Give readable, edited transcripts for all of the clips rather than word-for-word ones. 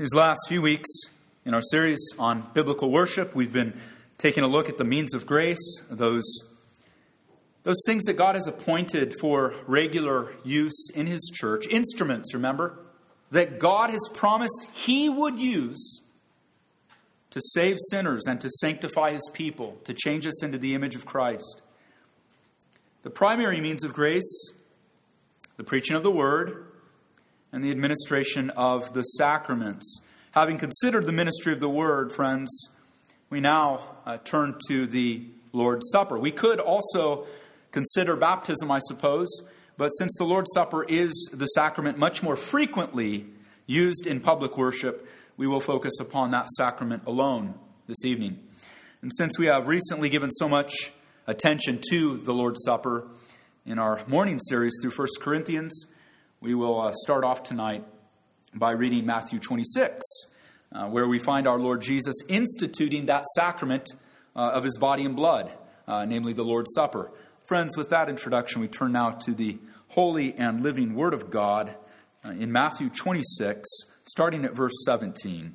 These last few weeks in our series on biblical worship, we've been taking a look at the means of grace, those things that God has appointed for regular use in His church, instruments, remember, that God has promised He would use to save sinners and to sanctify His people, to change us into the image of Christ. The primary means of grace, the preaching of the Word, and the administration of the sacraments. Having considered the ministry of the Word, friends, we now turn to the Lord's Supper. We could also consider baptism, I suppose, but since the Lord's Supper is the sacrament much more frequently used in public worship, we will focus upon that sacrament alone this evening. And since we have recently given so much attention to the Lord's Supper in our morning series through 1 Corinthians, we will start off tonight by reading Matthew 26, where we find our Lord Jesus instituting that sacrament of His body and blood, namely the Lord's Supper. Friends, with that introduction, we turn now to the holy and living Word of God in Matthew 26, starting at verse 17.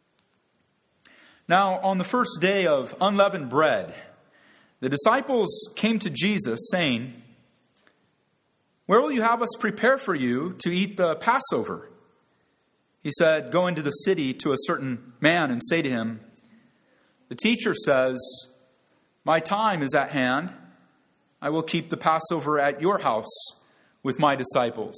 Now, on the first day of unleavened bread, the disciples came to Jesus, saying, "Where will you have us prepare for you to eat the Passover?" He said, "Go into the city to a certain man and say to him, 'The teacher says, my time is at hand. I will keep the Passover at your house with my disciples.'"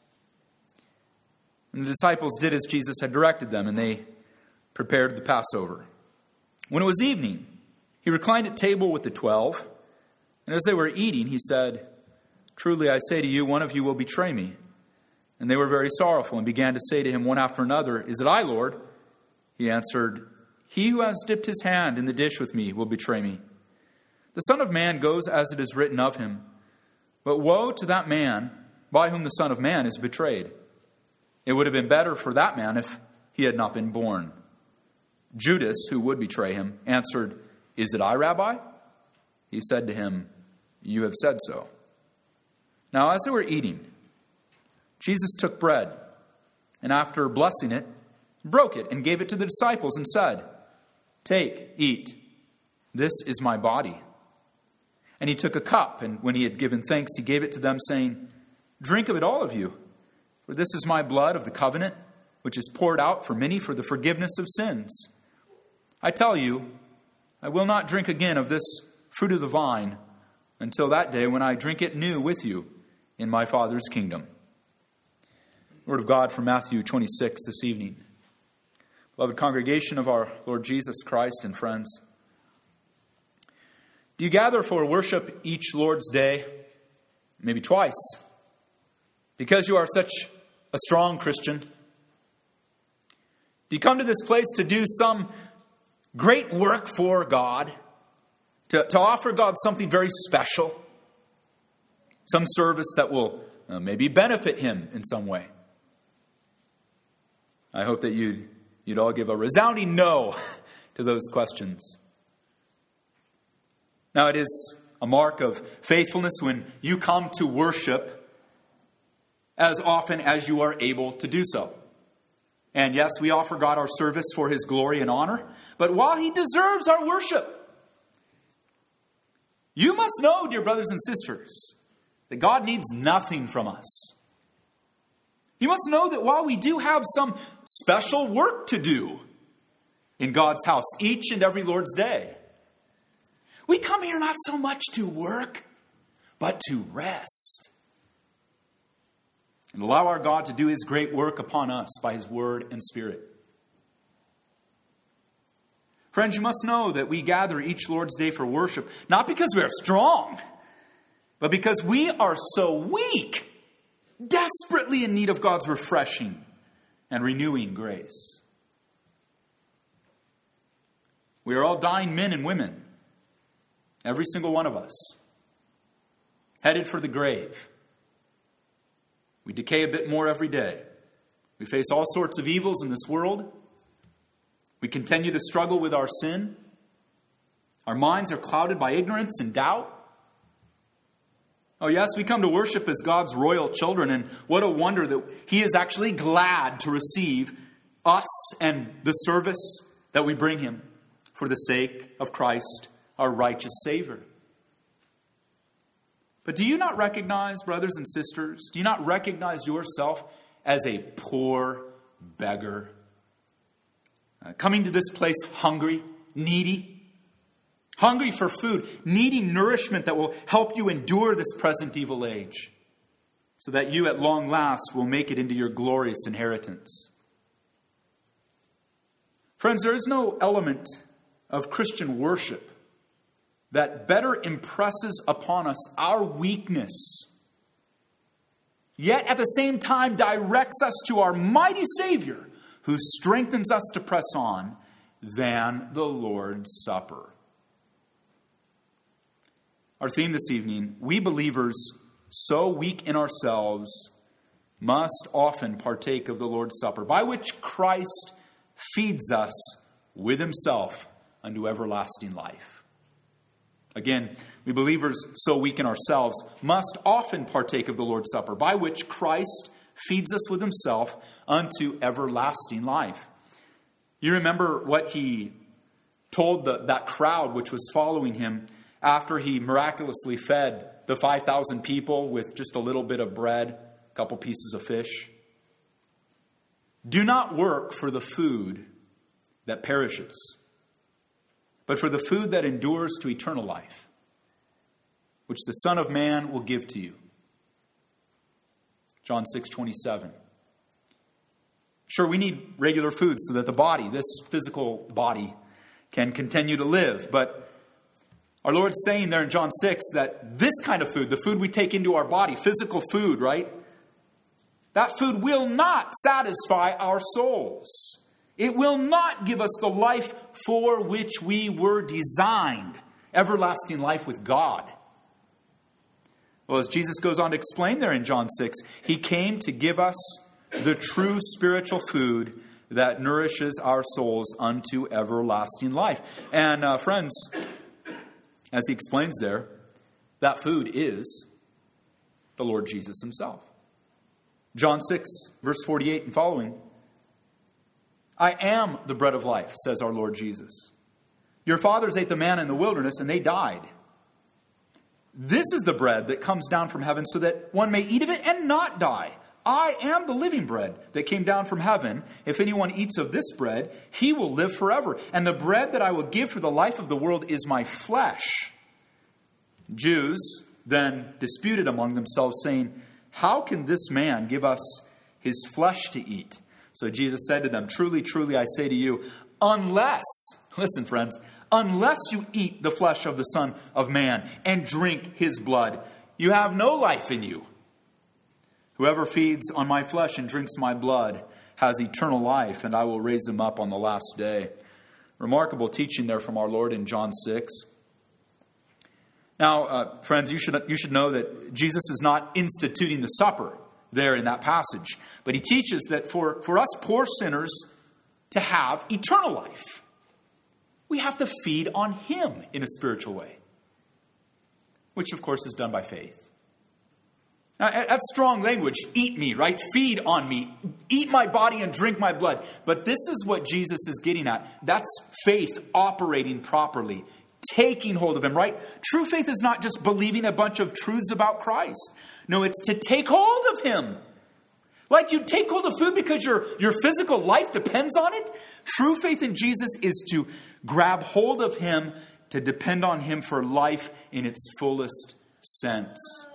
And the disciples did as Jesus had directed them, and they prepared the Passover. When it was evening, He reclined at table with the 12, and as they were eating, He said, "Truly I say to you, one of you will betray me." And they were very sorrowful and began to say to Him one after another, "Is it I, Lord?" He answered, "He who has dipped his hand in the dish with me will betray me. The Son of Man goes as it is written of him. But woe to that man by whom the Son of Man is betrayed. It would have been better for that man if he had not been born." Judas, who would betray Him, answered, "Is it I, Rabbi?" He said to him, "You have said so." Now, as they were eating, Jesus took bread, and after blessing it, broke it and gave it to the disciples and said, "Take, eat. This is my body." And He took a cup, and when He had given thanks, He gave it to them, saying, "Drink of it, all of you, for this is my blood of the covenant, which is poured out for many for the forgiveness of sins. I tell you, I will not drink again of this fruit of the vine until that day when I drink it new with you in my Father's kingdom." Word of God from Matthew 26 this evening. Beloved congregation of our Lord Jesus Christ and friends, do you gather for worship each Lord's Day, maybe twice, because you are such a strong Christian? Do you come to this place to do some great work for God, to offer God something very special, some service that will maybe benefit Him in some way? I hope that you'd all give a resounding no to those questions. Now, it is a mark of faithfulness when you come to worship as often as you are able to do so. And yes, we offer God our service for His glory and honor, but while He deserves our worship, you must know, dear brothers and sisters, that God needs nothing from us. You must know that while we do have some special work to do in God's house each and every Lord's Day, we come here not so much to work, but to rest and allow our God to do His great work upon us by His Word and Spirit. Friends, you must know that we gather each Lord's Day for worship, not because we are strong, but because we are so weak, desperately in need of God's refreshing and renewing grace. We are all dying men and women, every single one of us, headed for the grave. We decay a bit more every day. We face all sorts of evils in this world. We continue to struggle with our sin. Our minds are clouded by ignorance and doubt. Oh yes, we come to worship as God's royal children, and what a wonder that He is actually glad to receive us and the service that we bring him for the sake of Christ, our righteous Savior. But do you not recognize, brothers and sisters, do you not recognize yourself as a poor beggar? Coming to this place hungry, needy, hungry for food, needing nourishment that will help you endure this present evil age, so that you at long last will make it into your glorious inheritance. Friends, there is no element of Christian worship that better impresses upon us our weakness, yet at the same time directs us to our mighty Savior, who strengthens us to press on, than the Lord's Supper. Our theme this evening: we believers, so weak in ourselves, must often partake of the Lord's Supper, by which Christ feeds us with himself unto everlasting life. Again, we believers, so weak in ourselves, must often partake of the Lord's Supper, by which Christ feeds us with himself unto everlasting life. You remember what he told that crowd which was following him after he miraculously fed the 5,000 people with just a little bit of bread, a couple pieces of fish? Do not work for the food that perishes, but for the food that endures to eternal life, which the Son of Man will give to you. John 6:27. Sure, we need regular food so that the body, this physical body, can continue to live. But our Lord's saying there in John 6 that this kind of food, the food we take into our body, physical food, right? That food will not satisfy our souls. It will not give us the life for which we were designed, everlasting life with God. Well, as Jesus goes on to explain there in John 6, he came to give us the true spiritual food that nourishes our souls unto everlasting life. And friends, as he explains there, that food is the Lord Jesus himself. John 6, verse 48 and following. I am the bread of life, says our Lord Jesus. Your fathers ate the manna in the wilderness and they died. This is the bread that comes down from heaven so that one may eat of it and not die. I am the living bread that came down from heaven. If anyone eats of this bread, he will live forever. And the bread that I will give for the life of the world is my flesh. Jews then disputed among themselves, saying, how can this man give us his flesh to eat? So Jesus said to them, truly, truly, I say to you, unless, listen friends, unless you eat the flesh of the Son of Man and drink his blood, you have no life in you. Whoever feeds on my flesh and drinks my blood has eternal life, and I will raise him up on the last day. Remarkable teaching there from our Lord in John 6. Now, friends, you should know that Jesus is not instituting the supper there in that passage, but he teaches that for us poor sinners to have eternal life, we have to feed on him in a spiritual way, which of course is done by faith. Now, that's strong language. Eat me, right? Feed on me. Eat my body and drink my blood. But this is what Jesus is getting at. That's faith operating properly, taking hold of him, right? True faith is not just believing a bunch of truths about Christ. No, it's to take hold of him. Like you take hold of food because your physical life depends on it. True faith in Jesus is to grab hold of him, to depend on him for life in its fullest sense.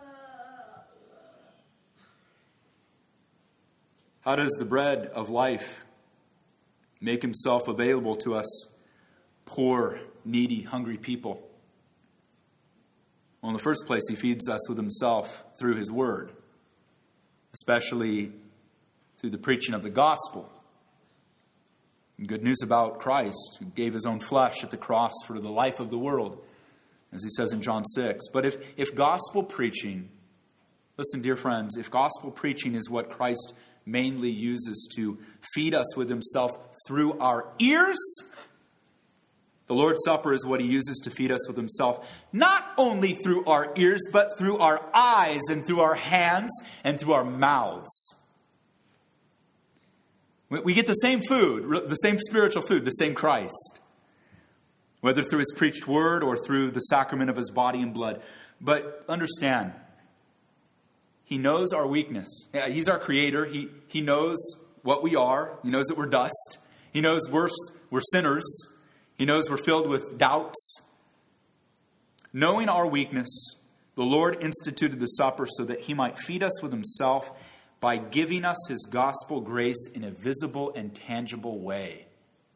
How does the bread of life make himself available to us poor, needy, hungry people? Well, in the first place, he feeds us with himself through his word, especially through the preaching of the gospel. And good news about Christ, who gave his own flesh at the cross for the life of the world, as he says in John 6. But if gospel preaching, listen, dear friends, if gospel preaching is what Christ mainly uses to feed us with himself through our ears, the Lord's Supper is what he uses to feed us with himself, not only through our ears, but through our eyes and through our hands and through our mouths. We get the same food, the same spiritual food, the same Christ. Whether through his preached word or through the sacrament of his body and blood. But understand, he knows our weakness. Yeah, he's our creator. He knows what we are. He knows that we're dust. He knows we're sinners. He knows we're filled with doubts. Knowing our weakness, the Lord instituted the supper so that he might feed us with himself by giving us his gospel grace in a visible and tangible way.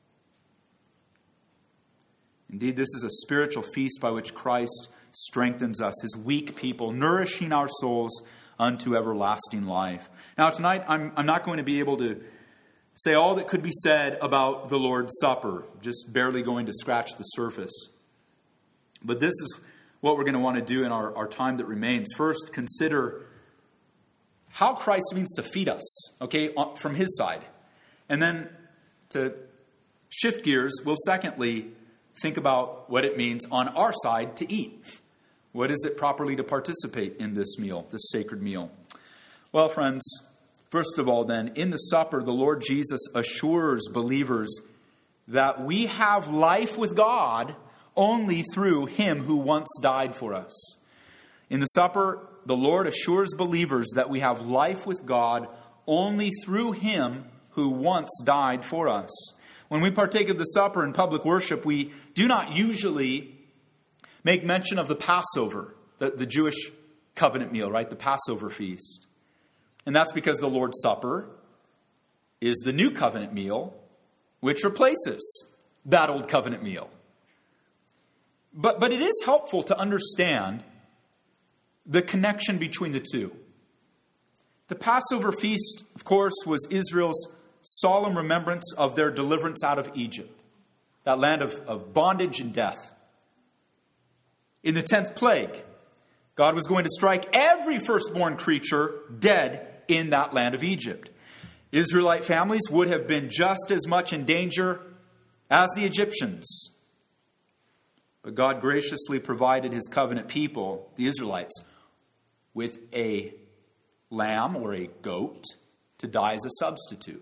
Indeed, this is a spiritual feast by which Christ strengthens us, his weak people, nourishing our souls unto everlasting life. Now, tonight, I'm not going to be able to say all that could be said about the Lord's Supper, just barely going to scratch the surface. But this is what we're going to want to do in our time that remains. First, consider how Christ means to feed us, okay, from his side. And then to shift gears, we'll secondly think about what it means on our side to eat. What is it properly to participate in this meal, this sacred meal? Well, friends, first of all then, in the supper, the Lord Jesus assures believers that we have life with God only through him who once died for us. In the supper, the Lord assures believers that we have life with God only through him who once died for us. When we partake of the supper in public worship, we do not usually make mention of the Passover, the Jewish covenant meal, right? The Passover feast. And that's because the Lord's Supper is the new covenant meal, which replaces that old covenant meal. But it is helpful to understand the connection between the two. The Passover feast, of course, was Israel's solemn remembrance of their deliverance out of Egypt, that land of bondage and death. In the 10th plague, God was going to strike every firstborn creature dead in that land of Egypt. Israelite families would have been just as much in danger as the Egyptians. But God graciously provided his covenant people, the Israelites, with a lamb or a goat to die as a substitute.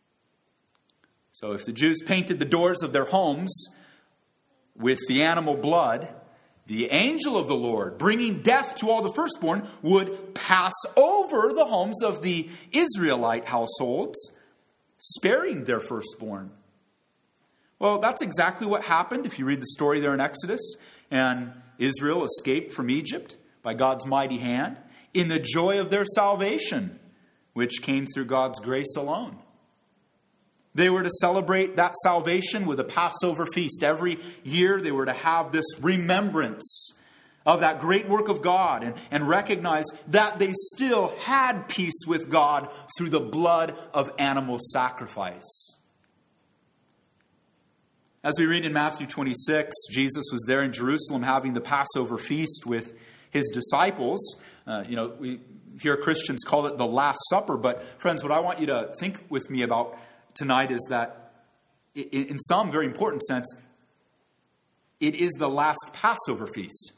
So if the Jews painted the doors of their homes with the animal blood, the angel of the Lord, bringing death to all the firstborn, would pass over the homes of the Israelite households, sparing their firstborn. Well, that's exactly what happened if you read the story there in Exodus. And Israel escaped from Egypt by God's mighty hand in the joy of their salvation, which came through God's grace alone. They were to celebrate that salvation with a Passover feast. Every year they were to have this remembrance of that great work of God and recognize that they still had peace with God through the blood of animal sacrifice. As we read in Matthew 26, Jesus was there in Jerusalem having the Passover feast with his disciples. We hear Christians call it the Last Supper. But friends, what I want you to think with me about tonight is that in some very important sense, it is the last Passover feast.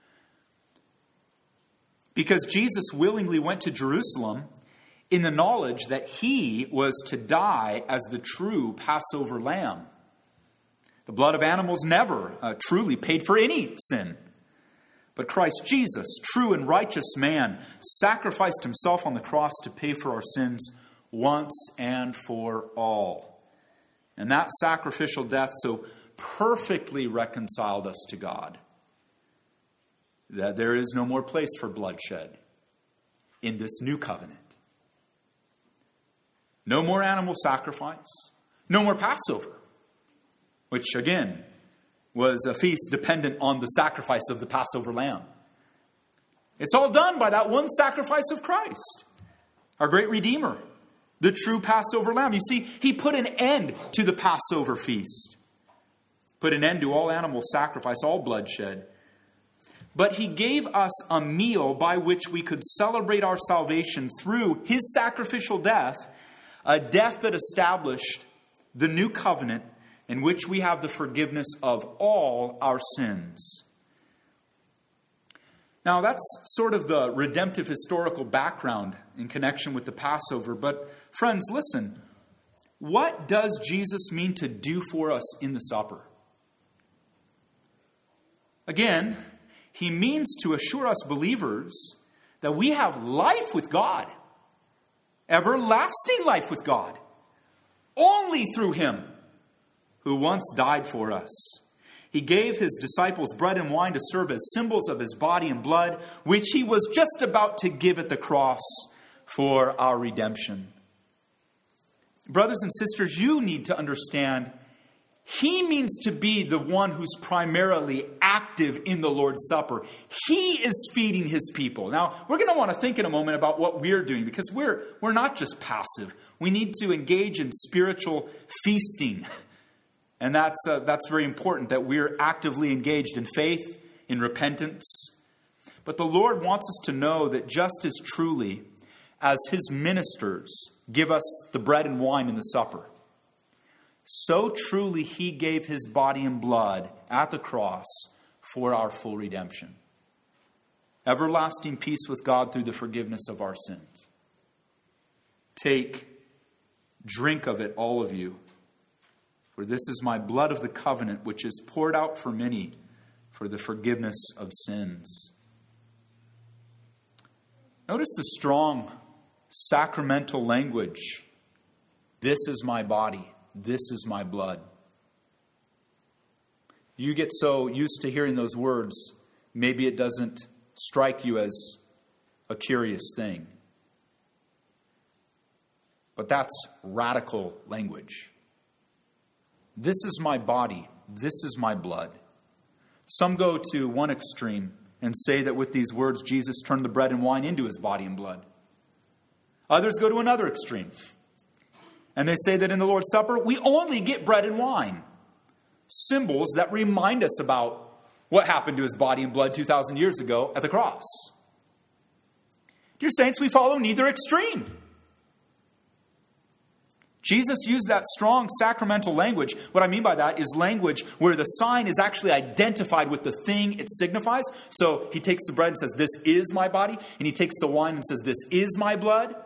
Because Jesus willingly went to Jerusalem in the knowledge that he was to die as the true Passover lamb. The blood of animals never truly paid for any sin. But Christ Jesus, true and righteous man, sacrificed himself on the cross to pay for our sins once and for all. And that sacrificial death so perfectly reconciled us to God that there is no more place for bloodshed in this new covenant. No more animal sacrifice. No more Passover, which again was a feast dependent on the sacrifice of the Passover lamb. It's all done by that one sacrifice of Christ, our great Redeemer, the true Passover lamb. You see, he put an end to the Passover feast, put an end to all animal sacrifice, all bloodshed. But he gave us a meal by which we could celebrate our salvation through his sacrificial death, a death that established the new covenant in which we have the forgiveness of all our sins. Now, that's sort of the redemptive historical background in connection with the Passover. But friends, listen. what does Jesus mean to do for us in the supper? Again, he means to assure us believers that we have life with God, everlasting life with God, only through him who once died for us. He gave his disciples bread and wine to serve as symbols of his body and blood, which he was just about to give at the cross for our redemption. Brothers and sisters, you need to understand, he means to be the one who's primarily active in the Lord's Supper. He is feeding his people. Now, we're going to want to think in a moment about what we're doing, because we're not just passive. We need to engage in spiritual feasting. And that's very important, that we're actively engaged in faith, in repentance. But the Lord wants us to know that just as truly as his ministers give us the bread and wine in the supper, so truly he gave his body and blood at the cross for our full redemption. Everlasting peace with God through the forgiveness of our sins. Take, drink of it, all of you. For this is my blood of the covenant, which is poured out for many for the forgiveness of sins. Notice the strong sacramental language. This is my body. This is my blood. You get so used to hearing those words, maybe it doesn't strike you as a curious thing. But that's radical language. This is my body. This is my blood. Some go to one extreme and say that with these words, Jesus turned the bread and wine into his body and blood. Others go to another extreme. And they say that in the Lord's Supper, we only get bread and wine. Symbols that remind us about what happened to his body and blood 2,000 years ago at the cross. Dear saints, we follow neither extreme. Jesus used that strong sacramental language. What I mean by that is language where the sign is actually identified with the thing it signifies. So he takes the bread and says, this is my body. And he takes the wine and says, this is my blood.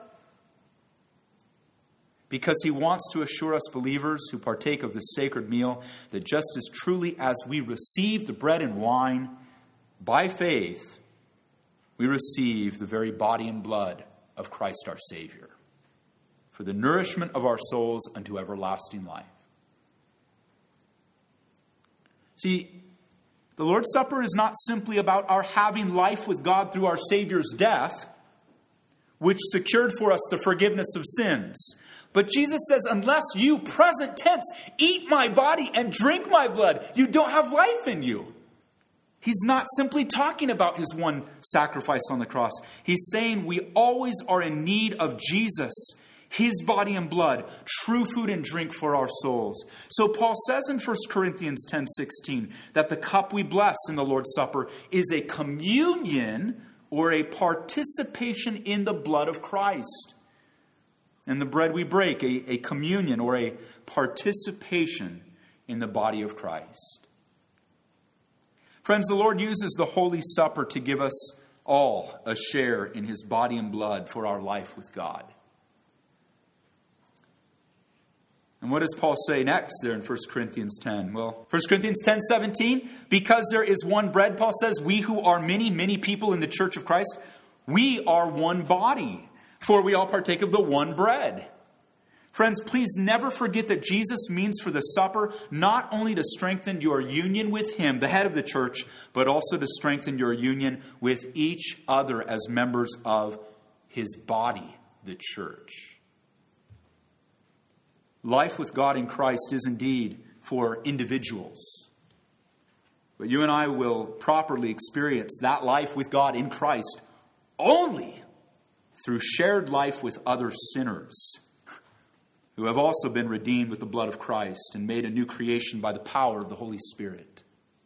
Because he wants to assure us believers who partake of this sacred meal that just as truly as we receive the bread and wine by faith, we receive the very body and blood of Christ our Savior, for the nourishment of our souls unto everlasting life. See, the Lord's Supper is not simply about our having life with God through our Savior's death, which secured for us the forgiveness of sins. But Jesus says, unless you, present tense, eat my body and drink my blood, you don't have life in you. He's not simply talking about his one sacrifice on the cross. He's saying we always are in need of Jesus, his body and blood, true food and drink for our souls. So Paul says in 1 Corinthians 10:16 that the cup we bless in the Lord's Supper is a communion or a participation in the blood of Christ. And the bread we break, a communion or a participation in the body of Christ. Friends, the Lord uses the Holy Supper to give us all a share in his body and blood for our life with God. And what does Paul say next there in 1 Corinthians 10? Well, 1 Corinthians 10:17, because there is one bread, Paul says, we who are many, many people in the church of Christ, we are one body. For we all partake of the one bread. Friends, please never forget that Jesus means for the supper not only to strengthen your union with him, the head of the church, but also to strengthen your union with each other as members of his body, the church. Life with God in Christ is indeed for individuals. But you and I will properly experience that life with God in Christ only through shared life with other sinners who have also been redeemed with the blood of Christ and made a new creation by the power of the Holy Spirit.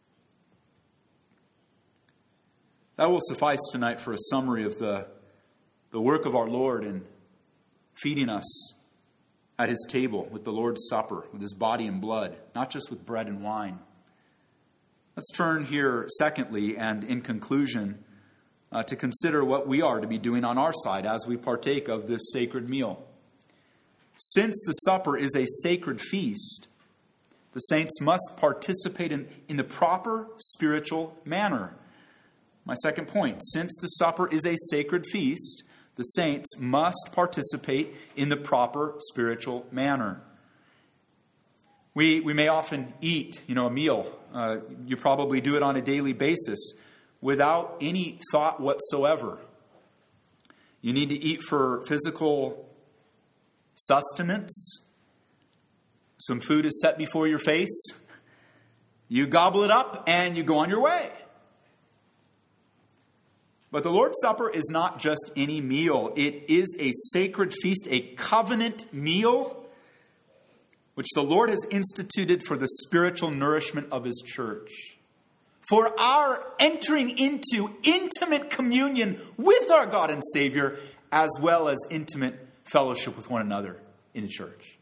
That will suffice tonight for a summary of the work of our Lord in feeding us at his table with the Lord's Supper, with his body and blood, not just with bread and wine. Let's turn here, secondly, and in conclusion, to consider what we are to be doing on our side as we partake of this sacred meal. Since the supper is a sacred feast, the saints must participate in the proper spiritual manner. My second point, since the supper is a sacred feast, the saints must participate in the proper spiritual manner. We may often eat, a meal. You probably do it on a daily basis without any thought whatsoever. You need to eat for physical sustenance. Some food is set before your face. You gobble it up and you go on your way. But the Lord's Supper is not just any meal. It is a sacred feast, a covenant meal, which the Lord has instituted for the spiritual nourishment of His church. For our entering into intimate communion with our God and Savior, as well as intimate fellowship with one another in the church.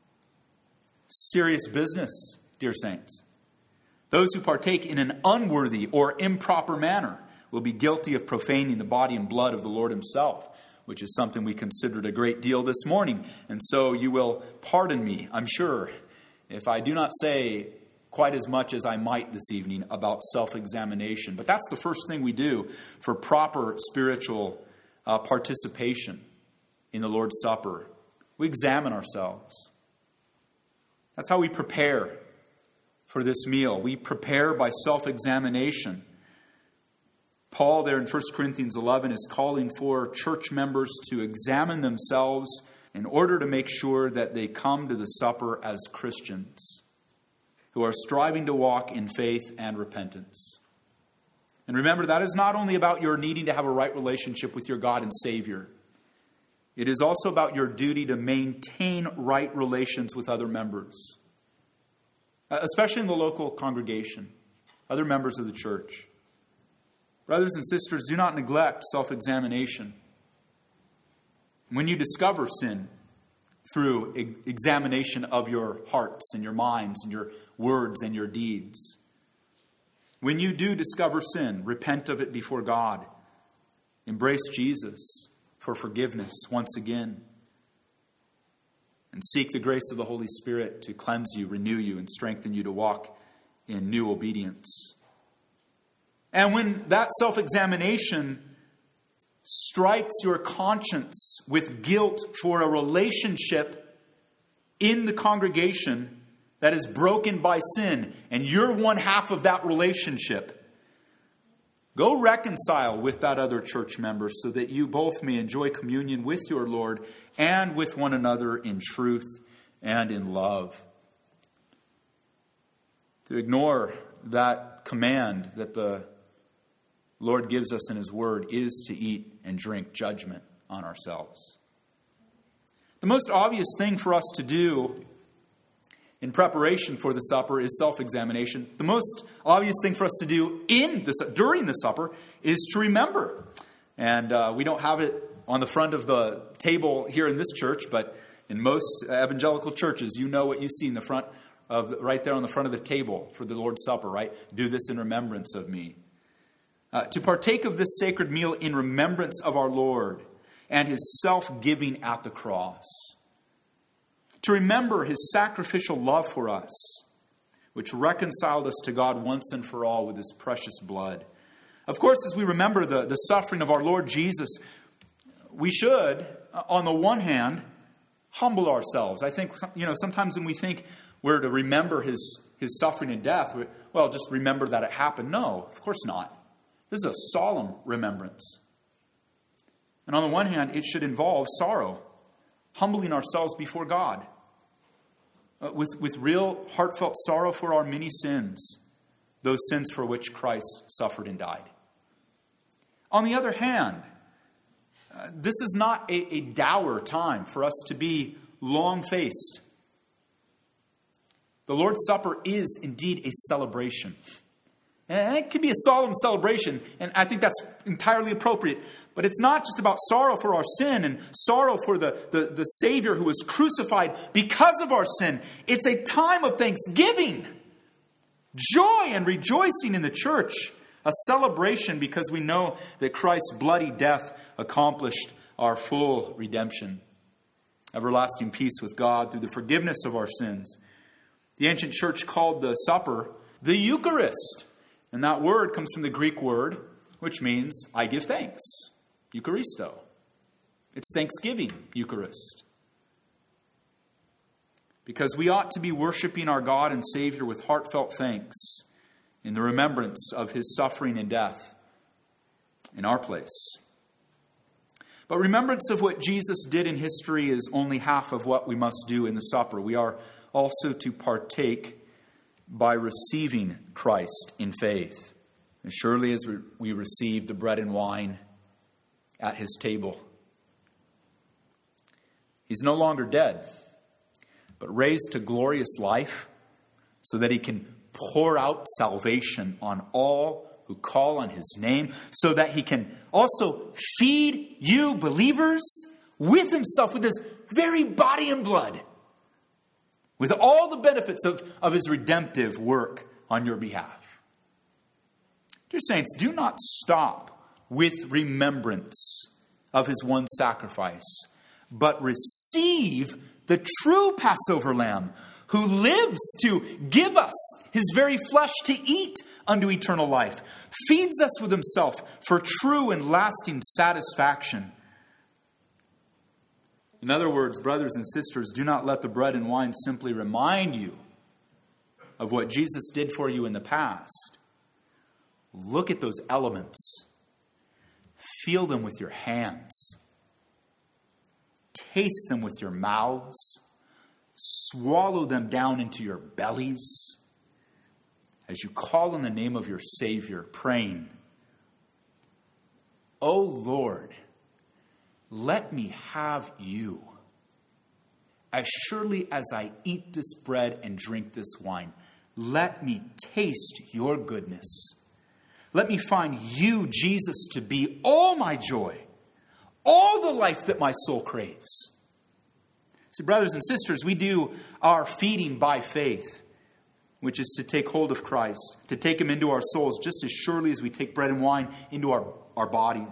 Serious business, dear saints. Those who partake in an unworthy or improper manner will be guilty of profaning the body and blood of the Lord Himself, which is something we considered a great deal this morning. And so you will pardon me, I'm sure, if I do not say quite as much as I might this evening about self-examination. But that's the first thing we do for proper spiritual participation in the Lord's Supper. We examine ourselves. That's how we prepare for this meal. We prepare by self-examination. Paul there in 1 Corinthians 11 is calling for church members to examine themselves in order to make sure that they come to the supper as Christians who are striving to walk in faith and repentance. And remember, that is not only about your needing to have a right relationship with your God and Savior. It is also about your duty to maintain right relations with other members, especially in the local congregation, other members of the church. Brothers and sisters, do not neglect self-examination. When you discover sin through examination of your hearts and your minds and your words and your deeds, when you do discover sin, repent of it before God. Embrace Jesus for forgiveness once again. And seek the grace of the Holy Spirit to cleanse you, renew you, and strengthen you to walk in new obedience. And when that self-examination strikes your conscience with guilt for a relationship in the congregation that is broken by sin, and you're one half of that relationship, go reconcile with that other church member so that you both may enjoy communion with your Lord and with one another in truth and in love. To ignore that command that the Lord gives us in His Word is to eat and drink judgment on ourselves. The most obvious thing for us to do in preparation for the supper is self-examination. The most obvious thing for us to do during the supper is to remember. And we don't have it on the front of the table here in this church, but in most evangelical churches, you know what you see in the front of right there on the front of the table for the Lord's Supper, right? Do this in remembrance of me. To partake of this sacred meal in remembrance of our Lord and His self-giving at the cross. To remember His sacrificial love for us, which reconciled us to God once and for all with His precious blood. Of course, as we remember the suffering of our Lord Jesus, we should, on the one hand, humble ourselves. I think, sometimes when we think we're to remember His suffering and death, just remember that it happened. No, of course not. This is a solemn remembrance. And on the one hand, it should involve sorrow, humbling ourselves before God, with real heartfelt sorrow for our many sins, those sins for which Christ suffered and died. On the other hand, this is not a dour time for us to be long-faced. The Lord's Supper is indeed a celebration. And it can be a solemn celebration, and I think that's entirely appropriate. But it's not just about sorrow for our sin and sorrow for the Savior who was crucified because of our sin. It's a time of thanksgiving, joy and rejoicing in the church. A celebration because we know that Christ's bloody death accomplished our full redemption. everlasting peace with God through the forgiveness of our sins. The ancient church called the supper the Eucharist. And that word comes from the Greek word, which means I give thanks. Eucharisto. It's thanksgiving, Eucharist. Because we ought to be worshiping our God and Savior with heartfelt thanks in the remembrance of his suffering and death in our place. But remembrance of what Jesus did in history is only half of what we must do in the supper. We are also to partake by receiving Christ in faith. As surely as we receive the bread and wine at his table. He's no longer dead, but raised to glorious life so that he can pour out salvation on all who call on his name, so that he can also feed you believers with himself, with his very body and blood, with all the benefits of his redemptive work on your behalf. Dear saints, do not stop with remembrance of his one sacrifice, but receive the true Passover lamb who lives to give us his very flesh to eat unto eternal life, feeds us with himself for true and lasting satisfaction. In other words, brothers and sisters, do not let the bread and wine simply remind you of what Jesus did for you in the past. Look at those elements. Feel them with your hands. Taste them with your mouths. Swallow them down into your bellies as you call on the name of your Savior, praying, "O Lord, let me have you. As surely as I eat this bread and drink this wine, let me taste your goodness. Let me find you, Jesus, to be all my joy, all the life that my soul craves." See, brothers and sisters, we do our feeding by faith, which is to take hold of Christ, to take him into our souls just as surely as we take bread and wine into our bodies.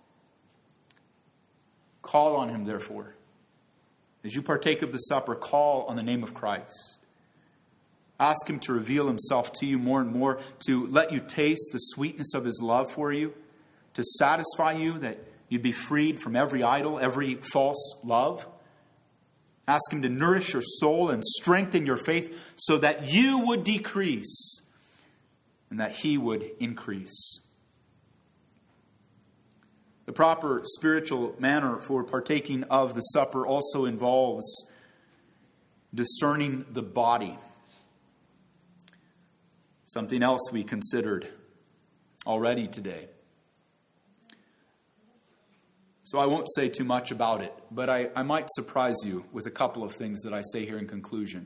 Call on him, therefore. As you partake of the supper, call on the name of Christ. Ask him to reveal himself to you more and more, to let you taste the sweetness of his love for you, to satisfy you that you'd be freed from every idol, every false love. Ask him to nourish your soul and strengthen your faith so that you would decrease and that he would increase. The proper spiritual manner for partaking of the supper also involves discerning the body. Something else we considered already today. So I won't say too much about it, but I might surprise you with a couple of things that I say here in conclusion.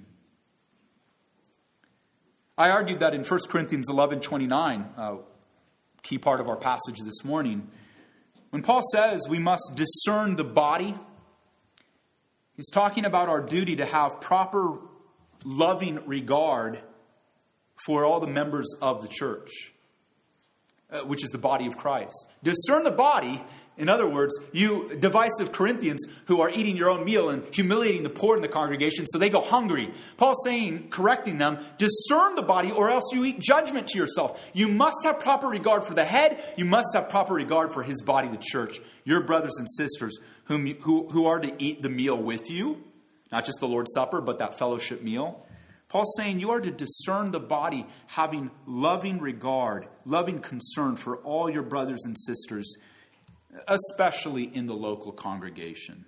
I argued that in 1 Corinthians 11:29, key part of our passage this morning, when Paul says we must discern the body, he's talking about our duty to have proper loving regard for all the members of the church, which is the body of Christ. Discern the body. In other words, you divisive Corinthians who are eating your own meal and humiliating the poor in the congregation so they go hungry. Paul's saying, correcting them, discern the body or else you eat judgment to yourself. You must have proper regard for the head. You must have proper regard for his body, the church. Your brothers and sisters who are to eat the meal with you. Not just the Lord's Supper, but that fellowship meal. Paul's saying you are to discern the body, having loving regard, loving concern for all your brothers and sisters, especially in the local congregation.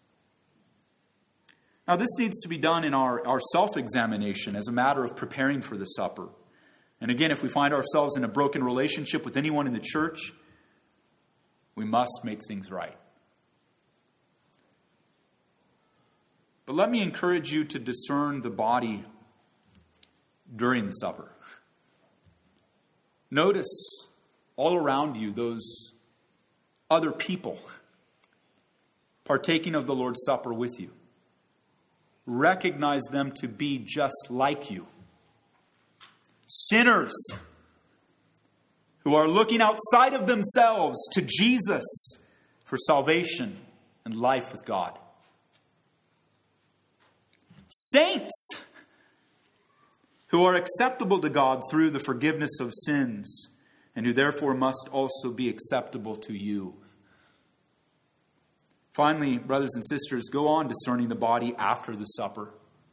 Now, this needs to be done in our self-examination as a matter of preparing for the supper. And again, if we find ourselves in a broken relationship with anyone in the church, we must make things right. But let me encourage you to discern the body during the supper. Notice all around you those other people partaking of the Lord's Supper with you. Recognize them to be just like you. Sinners who are looking outside of themselves to Jesus for salvation and life with God. saints who are acceptable to God through the forgiveness of sins, and who therefore must also be acceptable to you. Finally, brothers and sisters, go on discerning the body after the supper.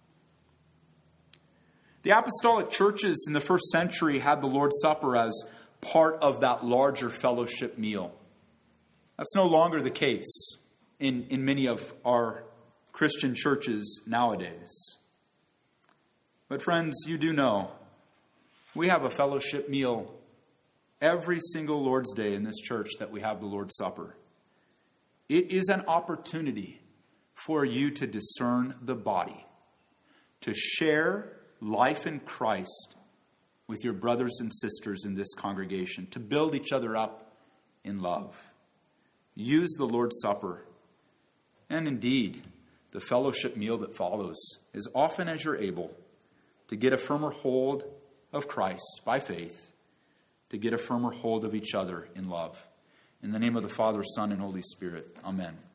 The apostolic churches in the first century had the Lord's Supper as part of that larger fellowship meal. That's no longer the case in many of our Christian churches nowadays. But friends, you do know, we have a fellowship meal every single Lord's Day in this church that we have the Lord's Supper. It is an opportunity for you to discern the body, to share life in Christ with your brothers and sisters in this congregation, to build each other up in love. Use the Lord's Supper, and indeed, the fellowship meal that follows, as often as you're able, to get a firmer hold of Christ by faith, to get a firmer hold of each other in love. In the name of the Father, Son, and Holy Spirit. Amen.